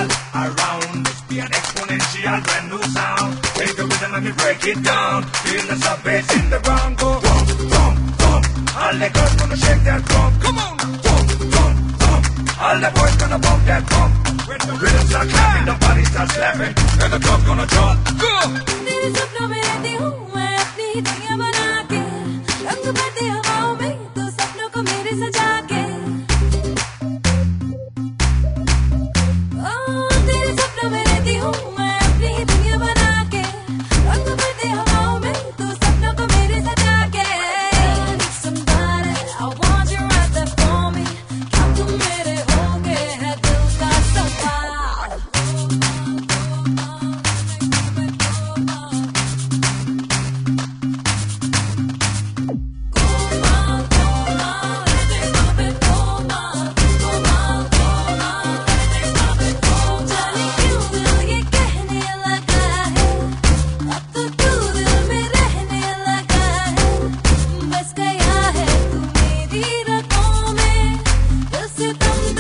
all around. Must be an exponential brand new sound. Take the rhythm and me break it down. Feel the sub bass in the ground. Go thump, thump, thump. All the girls gonna shake that drum. Come on, thump, thump, thump. All the boys gonna bump that pump. When the rhythm start clapping, the body starts slapping, and the club gonna jump. Go. तेरे सपनों में रहती हूँ मैं अपनी दुनिया बना के, रंग भरती हवाओं में तो सपनों को मेरे सजा के। तेरे सपनों में रहती हूँ मैं अपनी दुनिया बना के, रंग भरती हवाओं में तो सपनों को मेरे सजा के। Somebody, I want you right there for me, क्या तुम मेरे होगे है दिल का सवाल। जाने क्यों दिल ये कहने लगा है, अब तो तू दिल में रहने लगा है। बस गया है तू मेरी रगों में, दिल से तुम